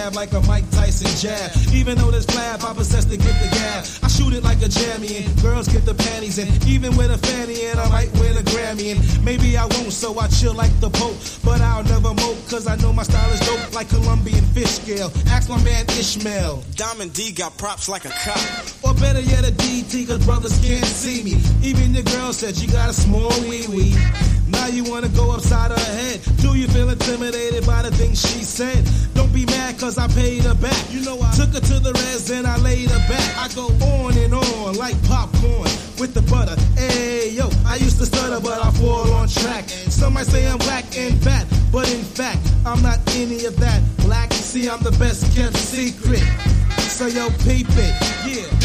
stab like a Mike Tyson jab. Even though there's flab, I possess the gift of gab. I shoot it like a jammy and girls get the panties in. Even with a fanny and I might win a Grammy and maybe I won't, so I chill like the Pope. But I'll never mope, cause I know my style is dope like Colombian fish scale. Ask my man Ishmael. Diamond D got props like a cop. Or better yet a DT, cause brothers can't see me. Even your girl said she got a small wee-wee. Now you wanna go upside her head. Do you feel intimidated by the things she said? Don't be mad cause I paid her back. You know I took her to the res and I laid her back. I go on and on like popcorn with the butter. Hey yo, I used to stutter but I fall on track. Some might say I'm whack and fat, but in fact I'm not any of that. Black, see I'm the best kept secret. So yo peep it, yeah.